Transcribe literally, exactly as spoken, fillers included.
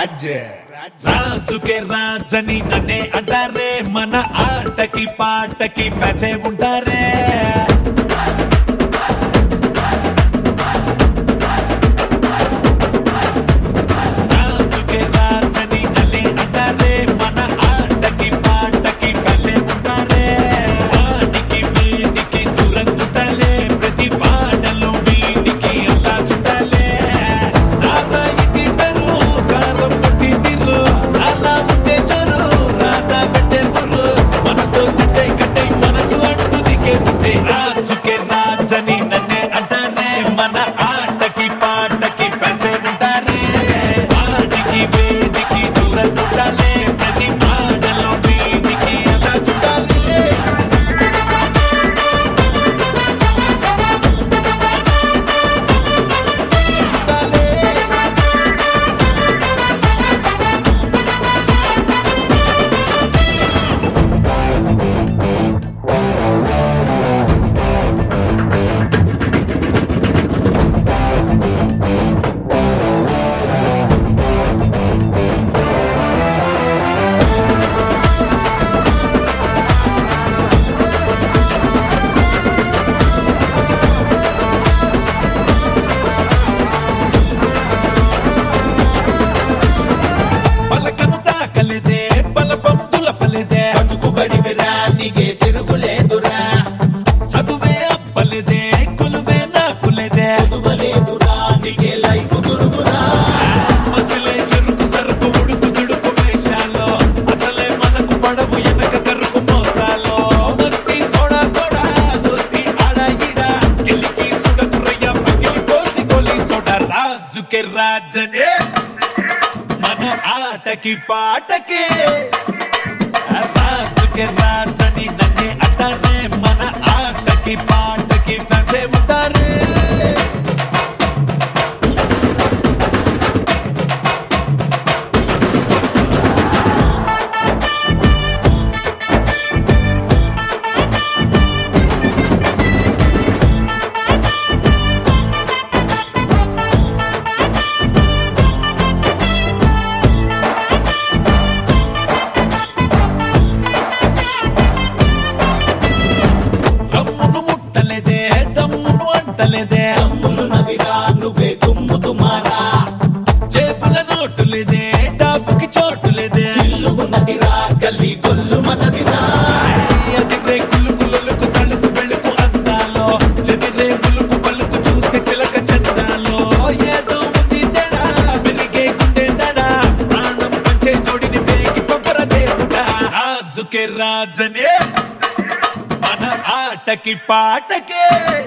రాజ్ రాజుకే రాజని నన్నే అంటారే, మన ఆటకి పాటకి ఫ్యాన్సే ఉంటారే. రాజుకే రాజని నన్నే అంటారే, మన ఆటకి పాటకి ఫ్యాన్సే ఉంటారే. వాడికి వీడికి దురంగుతలే, ప్రతి పాటలో వీడికి అలా చుట్టాలే. నారా ఇంటి పేరు కారం పుట్టి తిరు, అలా ఉంటే చోరు రాధా పెట్టే బుర్రు. మనతో చెట్టే కట్టే మనసు అంటూ దిగే ఉంటే రాజుకే రాజని నన్నే అంటారే, మన ఆటకి పాటకి ఫ్యాన్సే ఉంటారే. వాడికి వేడికి దురంగుతలే, ప్రతి పాటలో వీడికి అలా చుట్టాలే. పలకను తాకలేదే, బలపం తులపలేదే, బతుకుబడి విరానికే తిరుగులేదురా, చదువే అప్పలేదే, కొలువే నాకులేదే. చదువలేదురా నీకే లైఫ్ గురుగురా. అసలే చెరుకు సరుకు ఉడుకు దుడుకు వేషాలో, అసలే మనకు పడవు ఎనక కరుకు మోసాలో. మస్తి తోడా తోడా దోస్తి ఆడా ఈడా, గిలికి సుడకురయ్య పగిలి కోతి కోలి సోడ. రాజుకే రాజనే మన ఆటకి పాటకి, రాజుకే రాజని నన్నే అంటారే, మన ఆటకి పాటకి ఫ్యాన్సే ఉంటారే. రమ్మును ముట్టలేదే, దమ్మును అంటలేదే, తమ్ములు నవిరా నువ్వే తుమ్ముతు మారా, చేతుల నోటు లేదే, డాబుకి చోటు లేదే. ఇల్లు ఉన్నదిరా గల్లీ గొల్లు మనదిరా. అదిరే కులుకు లొలుకు తలుపు వెలుకు అందాలో, చెదిరే పులుకు పలుకు చూస్తే చిలక చందాలో. ఏదో ఉంది తేడా, పెరిగే గుండె తడా, ప్రాణం పంచే జోడిని పేగి కొబ్బర దేవుడా. రాజుకే రాజనే మన ఆటకి పాటకే.